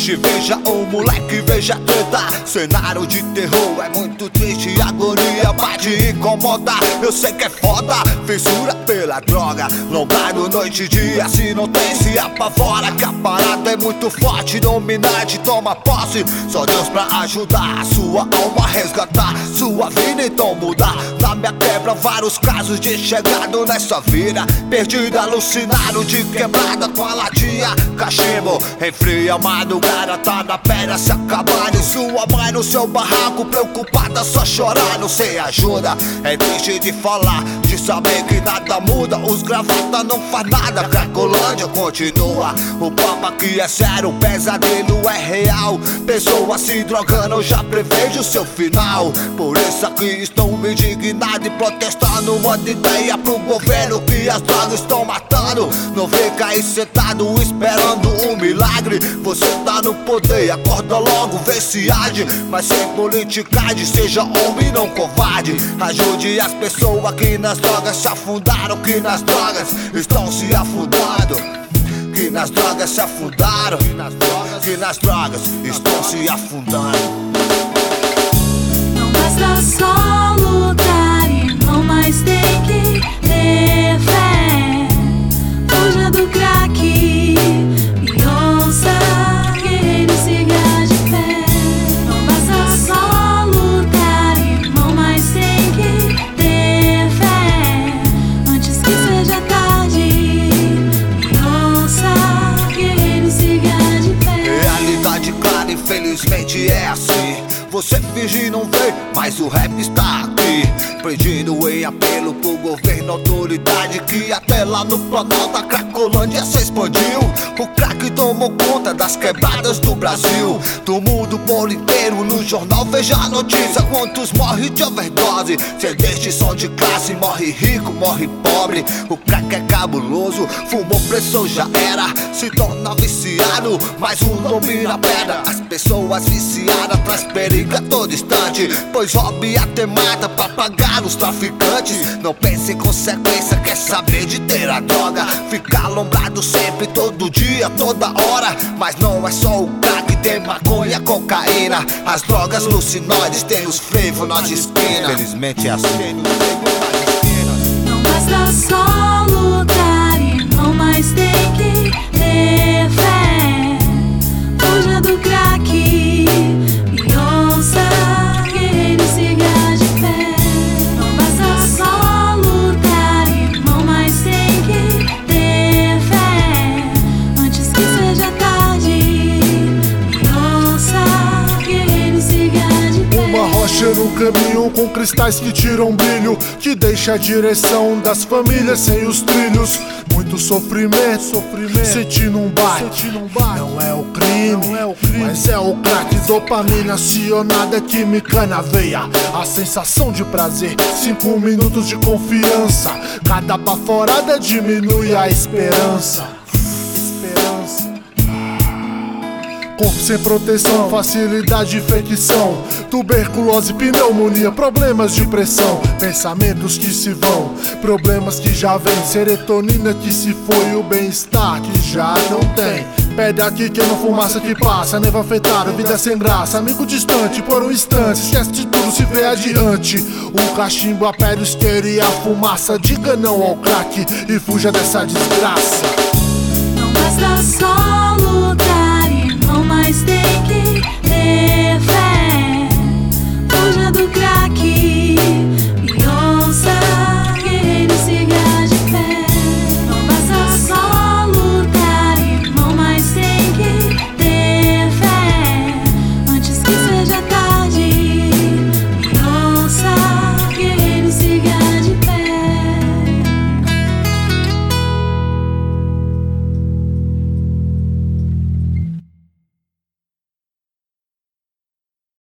Vixe, veja o moleque, veja a treta. Cenário de terror é muito triste, agonia bate e incomoda. Eu sei que é foda, fissura pela droga. Lombrado noite e dia, se não tem se apavora. Que a parada é muito forte, dominante, toma posse. Só Deus pra ajudar a sua alma, resgatar sua vida, então mudar. Na minha quebra vários casos de chegado nessa vida. Perdido, alucinado, de quebrada com a latinha cachimbo. Em fria madrugada, tá na pedra se acabando. Sua mãe no seu barraco, preocupada, só chorando sem ajuda. É triste de falar, de saber que nada muda. Os gravata não faz nada, Cracolândia continua. O papo aqui é sério, o pesadelo é real. Pessoas se drogando, eu já prevejo o seu final. Por isso aqui estou indignado e protestando. Manda ideia pro governo que as drogas estão matando. Não fica aí sentado esperando um milagre. Você tá no poder, acorda logo, vê se age. Mas sem politicagem, seja homem, não covarde. Ajude as pessoas que nas drogas se afundaram, que nas drogas estão se afundando, que nas drogas se afundaram, que nas drogas estão se afundando. Não basta só lutar, irmão, mas tem que ter fé. Fuja do crack e ouça, guerreiro, siga de pé. Não basta só lutar, irmão, mas tem que ter fé. Antes que seja tarde, e ouça, guerreiro, siga de pé. Realidade clara, infelizmente é assim. Você finge e não vê, mas o rap está aqui. Pedindo em apelo pro governo, autoridade, que até lá no Planalto a Cracolândia se expandiu. O crack tomou conta das quebradas do Brasil, do mundo por inteiro. No jornal veja a notícia, quantos morrem de overdose. Se deste som de classe, morre rico, morre pobre. O crack é cabuloso, fumou, pressão já era. Se torna viciado, mas o nome na pedra. As pessoas viciadas traz perigo a todo instante, pois hobby até mata pra pagar os traficantes. Não pense em consequência, quer saber de ter a droga. Ficar lombrado sempre, todo dia, toda hora. Mas não é só o crack, tem maconha, cocaína. As drogas alucinóides tem os flavor nas esquinas. Felizmente é assim. Não basta só lutar, irmão, mas tem que ter fé. Fuja do crack e ouça, guerreiro, siga de pé. Não basta só lutar, irmão, mas tem que ter fé. Antes que seja tarde, e ouça, guerreiro, siga de pé. Uma rocha no caminho com cristais que tiram brilho, que deixa a direção das famílias sem os trilhos. Muito sofrimento, sentindo um bate. Não é o crime, mas é o crack. Dopamina acionada, química na veia. A sensação de prazer, 5 minutos de confiança. Cada baforada diminui a esperança. Corpo sem proteção, facilidade de infecção, tuberculose, pneumonia, problemas de pressão, pensamentos que se vão, problemas que já vem, serotonina que se foi, o bem-estar que já não tem. Pede aqui que não fumaça que passa, neva afetada, vida sem graça, amigo distante por um instante, esquece de tudo, se vê adiante. O cachimbo, a pele, o isqueiro e a fumaça, diga não ao crack e fuja dessa desgraça.